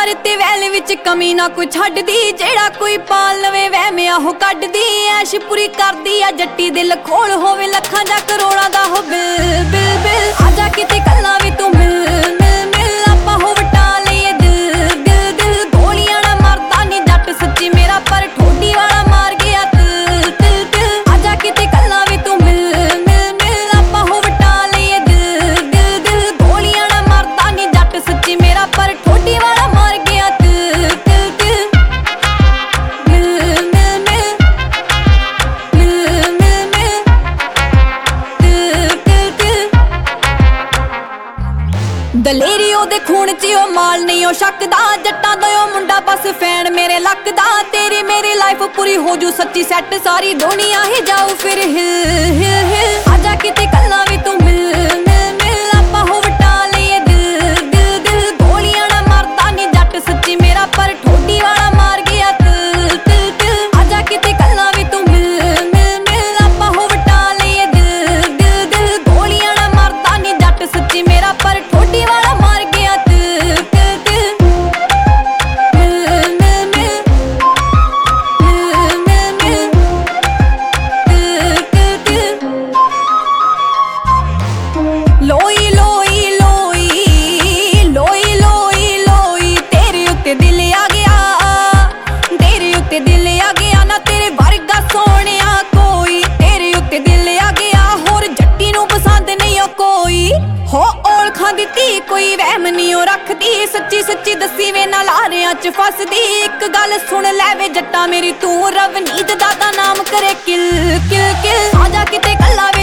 यार ते वैल विच कमी ना कोई छड्डदी जेड़ा कोई पाल लवे वहम आहो कड्डदी ऐश पूरी करदी आ जट्टी दिल खोल होवे लखां जां करोड़ां दा हो बिल बिल बिल आजा किते कल्ला वी तू मिल मिल मिल आपां हो वटा लईए दिल दिल दिल गोलियां ना मरदा नी जट सच्ची मेरा पर ठोडी वाला मार गया दिल दिल दिल आजा किते कल्ला वी तू मिल मिल मिल आपां हो वटा लईए दिल दिल दिल गोलियां ना मरदा नी जट सच्ची मेरा पर ठोडी वाला मार गया दिल दिल दिल मिल मिल मिल मिल मिल मिल दिल दिल दिल दलेरी ओदे खून च ओ माल नहीं ओ शकदा जट्टां दा ओ मुंडा बस फैन मेरे लकदा तेरी मेरी लाइफ पूरी हो जू सच्ची सैट सारी दुनिया ही जाऊ फिर हिल हिल हिल आजा किते कल्ला वी तू मिल मिल मिल आपां हो वटा लईए दिल दिल दिल गोलियां ना मरदा नी जट सच्ची मेरा पर ठोडी वाला मार गया दिल दिल दिल आजा किते कल्ला वी तू मिल मिल मिल आपां हो वटा लईए दिल दिल दिल गोलियां ना मरदा नी जट सच्ची मेरा पर ठोडी वाला मार गया दिल दिल दिल मिल मिल मिल मिल मिल मिल दिल दिल दिल लोई लोई लोई लोई लोई लोई तेरे उत्ते दिल आ गया तेरे उत्ते दिल आ गया ना तेरे वर्गा सोहणिया कोई तेरे उत्ते दिल आ गया होर जट्टी नूं पसंद नहीं ओ कोई हो औलखां दित्ती कोई वहम नहीं ओ रखदी सच्ची सच्ची दसी वे ना लारियां च फसदी एक गल सुन लै वे जट्टा मेरी तू रवनीत दा नाम करे किल किल किल आजा किते कल्ला